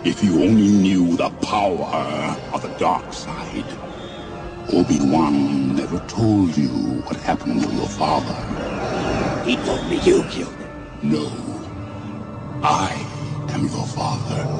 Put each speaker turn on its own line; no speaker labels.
If you only knew the power of the dark side. Obi-Wan never told you what happened to your father.
He told me you killed him.
No. I am your father.